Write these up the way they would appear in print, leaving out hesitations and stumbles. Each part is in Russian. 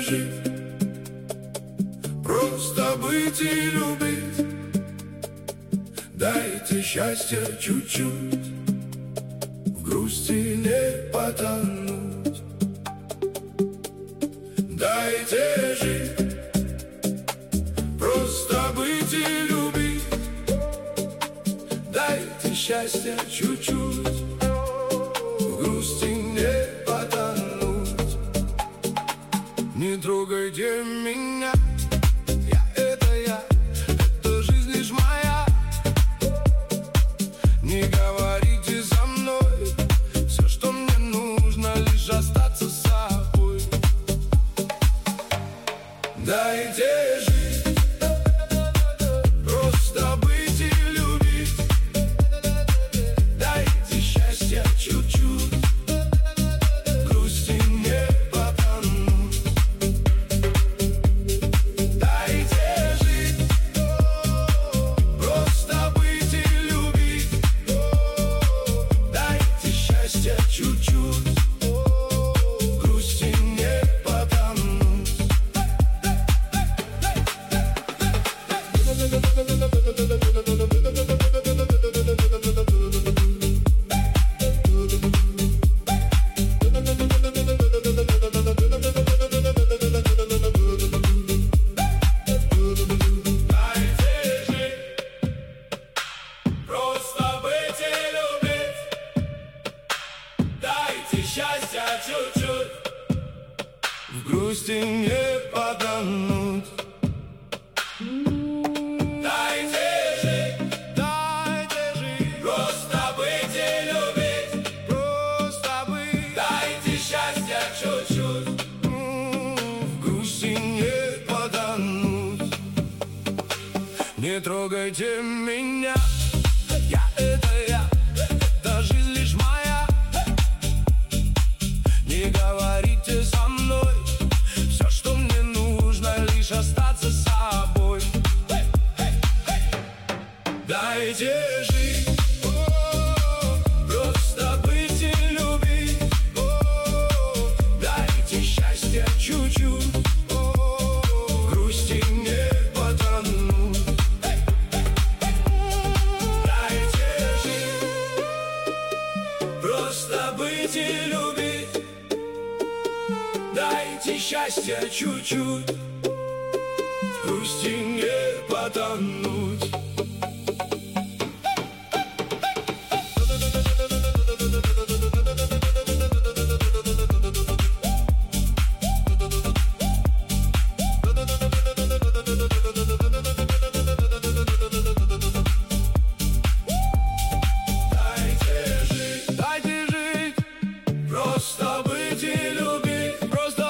жить, просто быть и любить. Дайте счастья чуть-чуть, в грусти не потонуть. Дайте жить, просто быть и любить. Дайте счастья чуть-чуть, в грусти не потонуть. Не трогайте меня, это жизнь лишь моя. Не говорите со мной, все, что мне нужно, лишь остаться с собой. Дайте жить, просто быть и любить. Дайте счастья чуть-чуть, в грусти не потонуть. Дайте жить, просто быть и любить. Дайте счастья чуть-чуть, в грусти не потонуть. Счастья чуть-чуть, в грусти не потонуть. Дайте жить, просто быть и любить. Просто быть. Дайте счастья чуть-чуть, в грусти не потонуть. Не трогайте меня, это жизнь лишь моя. Не говорите со мной, все, что мне нужно, лишь остаться с собой. Дайте жить, просто быть и любить. Дайте счастья чуть-чуть, в грусти не потонуть. Дайте жить, просто быть и любить. Дайте счастья чуть-чуть, в грусти не потонуть. Дайте жить, просто быть и любить.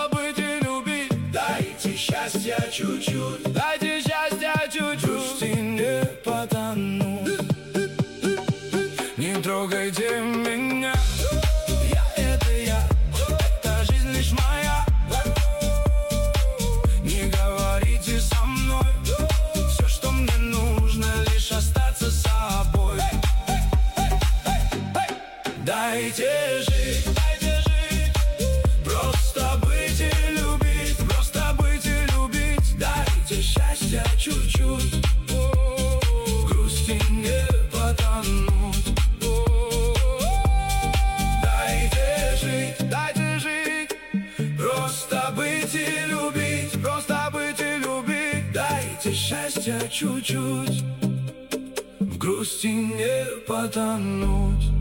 Дайте счастья чуть-чуть, в грусти не потонуть. Не трогайте меня, это жизнь лишь моя. Не говорите со мной, все, что мне нужно, лишь остаться с собой. Дайте жить, просто быть и любить. Дайте счастья чуть-чуть, в грусти не потонуть. Дайте жить, просто быть и любить. Дайте счастья чуть-чуть, в грусти не потонуть.